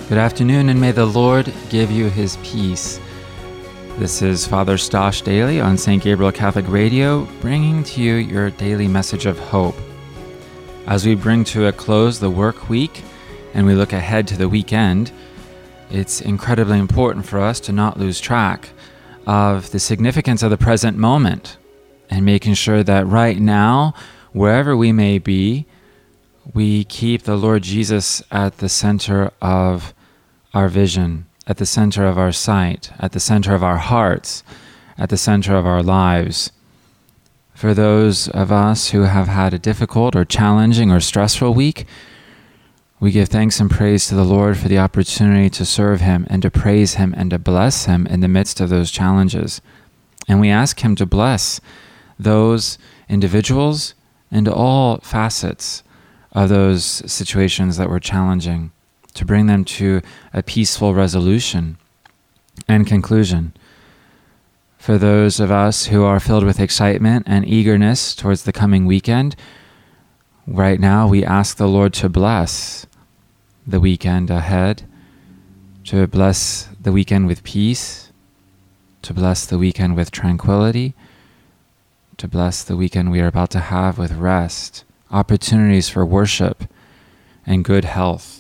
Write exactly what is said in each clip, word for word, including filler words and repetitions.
Good afternoon, and may the Lord give you his peace. This is Father Stosh Daily on Saint Gabriel Catholic Radio, bringing to you your daily message of hope. As we bring to a close the work week and we look ahead to the weekend, it's incredibly important for us to not lose track of the significance of the present moment and making sure that right now, wherever we may be, we keep the Lord Jesus at the center of our vision, at the center of our sight, at the center of our hearts, at the center of our lives. For those of us who have had a difficult or challenging or stressful week, we give thanks and praise to the Lord for the opportunity to serve him and to praise him and to bless him in the midst of those challenges. And we ask him to bless those individuals and all facets of those situations that were challenging, to bring them to a peaceful resolution and conclusion. For those of us who are filled with excitement and eagerness towards the coming weekend, right now we ask the Lord to bless the weekend ahead, to bless the weekend with peace, to bless the weekend with tranquility, to bless the weekend we are about to have with rest, opportunities for worship, and good health.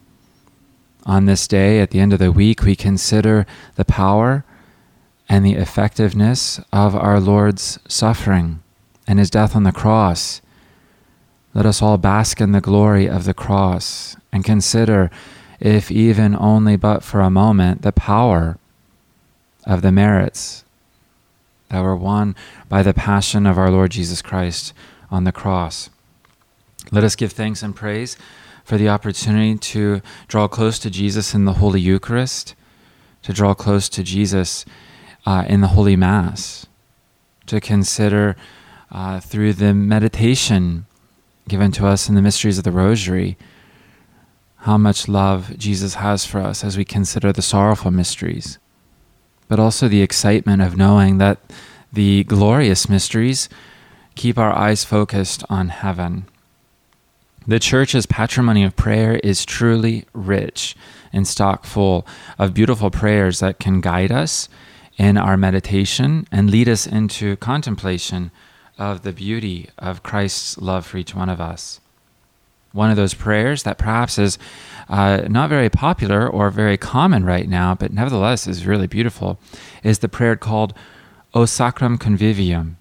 On this day, at the end of the week, we consider the power and the effectiveness of our Lord's suffering and his death on the cross. Let us all bask in the glory of the cross and consider, if even only but for a moment, the power of the merits that were won by the passion of our Lord Jesus Christ on the cross. Let us give thanks and praise for the opportunity to draw close to Jesus in the Holy Eucharist, to draw close to Jesus uh, in the Holy Mass, to consider uh, through the meditation given to us in the mysteries of the Rosary how much love Jesus has for us as we consider the sorrowful mysteries, but also the excitement of knowing that the glorious mysteries keep our eyes focused on heaven. The Church's patrimony of prayer is truly rich and stock full of beautiful prayers that can guide us in our meditation and lead us into contemplation of the beauty of Christ's love for each one of us. One of those prayers that perhaps is uh, not very popular or very common right now, but nevertheless is really beautiful, is the prayer called O Sacram Convivium.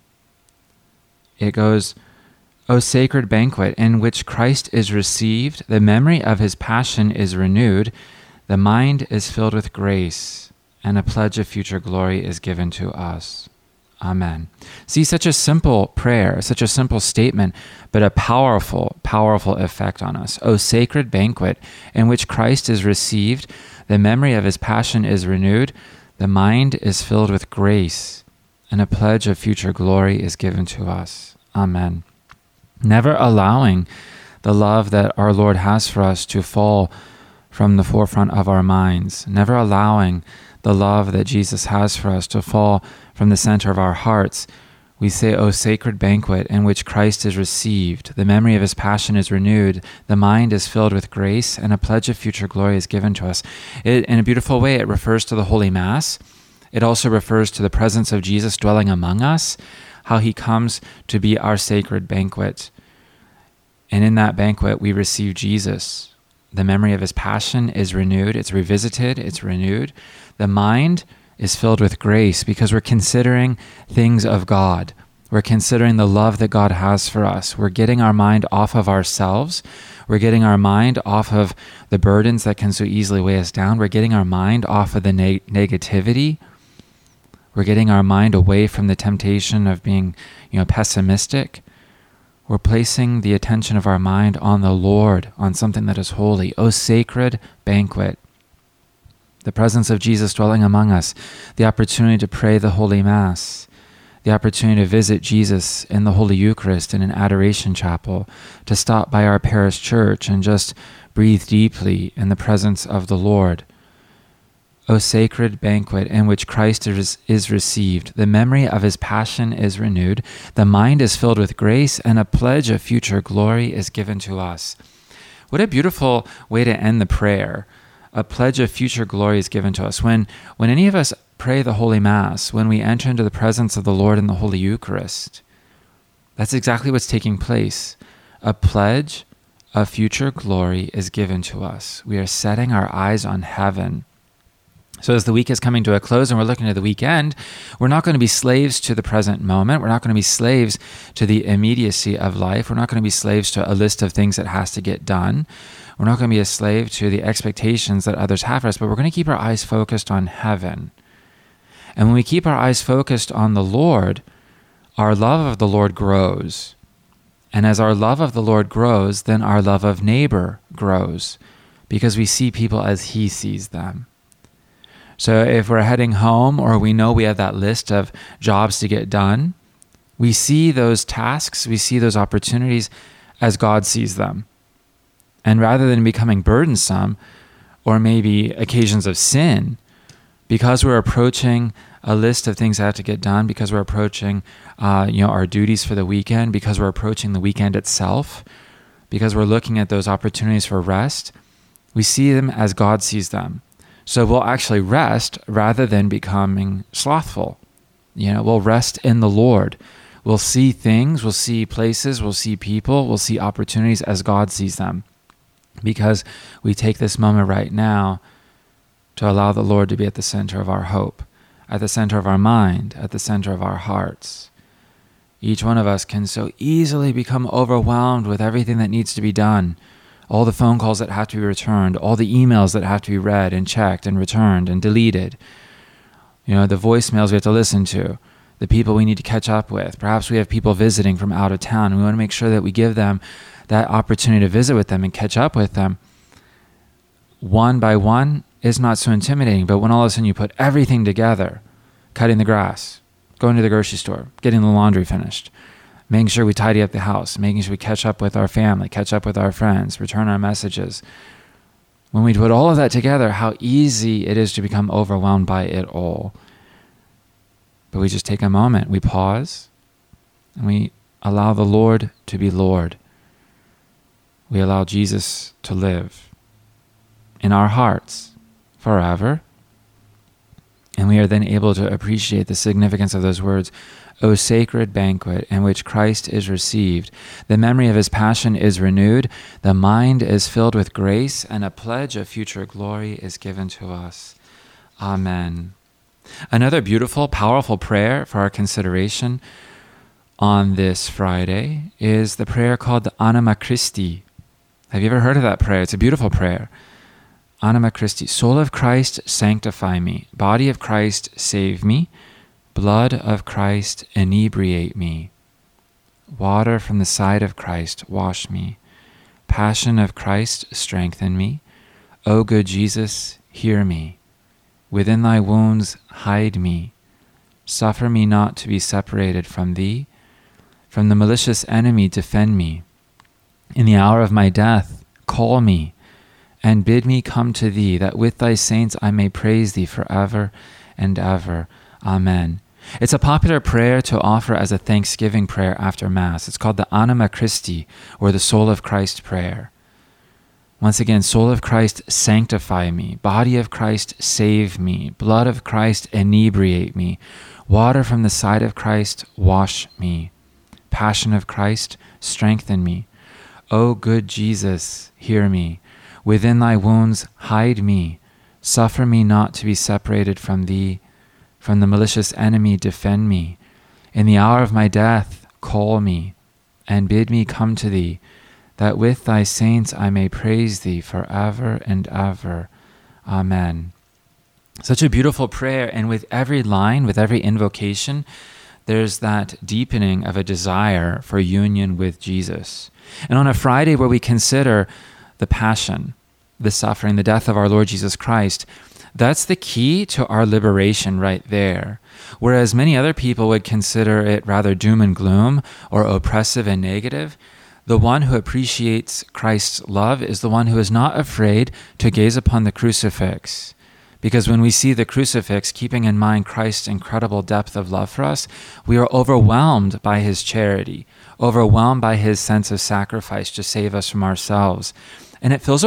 It goes, O sacred banquet in which Christ is received, the memory of his passion is renewed, the mind is filled with grace, and a pledge of future glory is given to us. Amen. See, such a simple prayer, such a simple statement, but a powerful, powerful effect on us. O sacred banquet in which Christ is received, the memory of his passion is renewed, the mind is filled with grace, and a pledge of future glory is given to us. Amen. Never allowing the love that our Lord has for us to fall from the forefront of our minds. Never allowing the love that Jesus has for us to fall from the center of our hearts. We say, O sacred banquet in which Christ is received, the memory of his passion is renewed, the mind is filled with grace, and a pledge of future glory is given to us. It, in a beautiful way, it refers to the Holy Mass. It also refers to the presence of Jesus dwelling among us, how he comes to be our sacred banquet. And in that banquet, we receive Jesus. The memory of his passion is renewed, it's revisited, it's renewed. The mind is filled with grace because we're considering things of God. We're considering the love that God has for us. We're getting our mind off of ourselves. We're getting our mind off of the burdens that can so easily weigh us down. We're getting our mind off of the neg- negativity. We're getting our mind away from the temptation of being, you know, pessimistic. We're placing the attention of our mind on the Lord, on something that is holy. O sacred banquet. The presence of Jesus dwelling among us, the opportunity to pray the Holy Mass, the opportunity to visit Jesus in the Holy Eucharist in an adoration chapel, to stop by our parish church and just breathe deeply in the presence of the Lord. O sacred banquet in which Christ is, is received, the memory of his passion is renewed, the mind is filled with grace, and a pledge of future glory is given to us. What a beautiful way to end the prayer. a pledge of future glory is given to us. When, when any of us pray the Holy Mass, when we enter into the presence of the Lord in the Holy Eucharist, that's exactly what's taking place. A pledge of future glory is given to us. We are setting our eyes on heaven. So as the week is coming to a close and we're looking at the weekend, we're not going to be slaves to the present moment. We're not going to be slaves to the immediacy of life. We're not going to be slaves to a list of things that has to get done. We're not going to be a slave to the expectations that others have for us, but we're going to keep our eyes focused on heaven. And when we keep our eyes focused on the Lord, our love of the Lord grows. And as our love of the Lord grows, then our love of neighbor grows, because we see people as He sees them. So if we're heading home, or we know we have that list of jobs to get done, we see those tasks, we see those opportunities as God sees them. And rather than becoming burdensome, or maybe occasions of sin, because we're approaching a list of things that have to get done, because we're approaching uh, you know, our duties for the weekend, because we're approaching the weekend itself, because we're looking at those opportunities for rest, we see them as God sees them. So we'll actually rest rather than becoming slothful. You know, we'll rest in the Lord. We'll see things, we'll see places, we'll see people, we'll see opportunities as God sees them. Because we take this moment right now to allow the Lord to be at the center of our hope, at the center of our mind, at the center of our hearts. Each one of us can so easily become overwhelmed with everything that needs to be done. All the phone calls that have to be returned, all the emails that have to be read and checked and returned and deleted. You know, the voicemails we have to listen to, the people we need to catch up with. Perhaps we have people visiting from out of town, and we want to make sure that we give them that opportunity to visit with them and catch up with them. One by one is not so intimidating, but when all of a sudden you put everything together, cutting the grass, going to the grocery store, getting the laundry finished, making sure we tidy up the house, making sure we catch up with our family, catch up with our friends, return our messages. When we put all of that together, how easy it is to become overwhelmed by it all. But we just take a moment, we pause, and we allow the Lord to be Lord. We allow Jesus to live in our hearts forever. And we are then able to appreciate the significance of those words. O sacred banquet in which Christ is received, the memory of His passion is renewed, the mind is filled with grace, and a pledge of future glory is given to us. Amen. Another beautiful, powerful prayer for our consideration on this Friday is the prayer called the Anima Christi. Have you ever heard of that prayer? It's a beautiful prayer. Anima Christi, soul of Christ, sanctify me. Body of Christ, save me. Blood of Christ, inebriate me. Water from the side of Christ, wash me. Passion of Christ, strengthen me. O good Jesus, hear me. Within thy wounds, hide me. Suffer me not to be separated from thee. From the malicious enemy, defend me. In the hour of my death, call me, and bid me come to thee, that with thy saints I may praise thee forever and ever. Amen. It's a popular prayer to offer as a thanksgiving prayer after Mass. It's called the Anima Christi, or the Soul of Christ prayer. Once again, soul of Christ, sanctify me. Body of Christ, save me. Blood of Christ, inebriate me. Water from the side of Christ, wash me. Passion of Christ, strengthen me. O good Jesus, hear me. Within thy wounds, hide me. Suffer me not to be separated from thee. From the malicious enemy, defend me. In the hour of my death, call me, and bid me come to thee, that with thy saints I may praise thee forever and ever. Amen. Such a beautiful prayer, and with every line, with every invocation, there's that deepening of a desire for union with Jesus. And on a Friday where we consider the passion, the suffering, the death of our Lord Jesus Christ, that's the key to our liberation right there. Whereas many other people would consider it rather doom and gloom or oppressive and negative, the one who appreciates Christ's love is the one who is not afraid to gaze upon the crucifix. Because when we see the crucifix, keeping in mind Christ's incredible depth of love for us, we are overwhelmed by His charity, overwhelmed by His sense of sacrifice to save us from ourselves. And it fills us with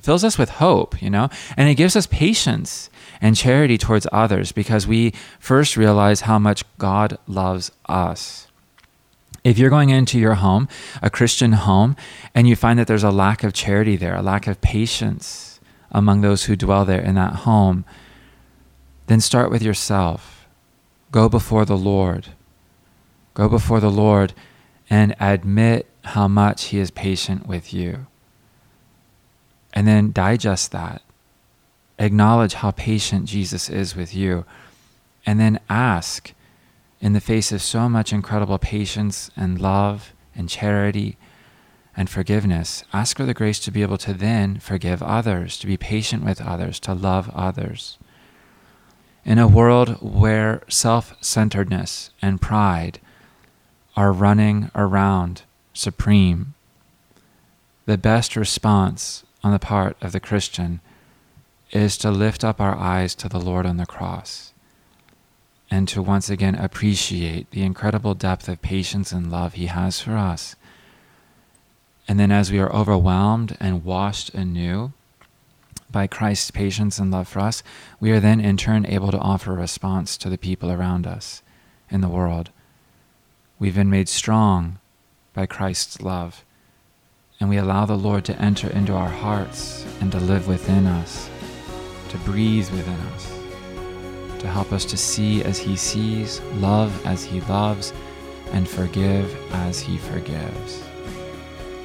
fills us with hope, you know, and it gives us patience and charity towards others because we first realize how much God loves us. If you're going into your home, a Christian home, and you find that there's a lack of charity there, a lack of patience among those who dwell there in that home, then start with yourself. Go before the Lord. Go before the Lord and admit how much He is patient with you. And then digest that. Acknowledge how patient Jesus is with you. And then ask, in the face of so much incredible patience and love and charity and forgiveness, ask for the grace to be able to then forgive others, to be patient with others, to love others. In a world where self-centeredness and pride are running around supreme, the best response on the part of the Christian is to lift up our eyes to the Lord on the cross and to once again appreciate the incredible depth of patience and love He has for us. And then as we are overwhelmed and washed anew by Christ's patience and love for us, we are then in turn able to offer a response to the people around us in the world. We've been made strong by Christ's love, and we allow the Lord to enter into our hearts and to live within us, to breathe within us, to help us to see as He sees, love as He loves, and forgive as He forgives.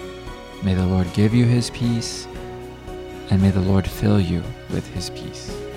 May the Lord give you His peace, and may the Lord fill you with His peace.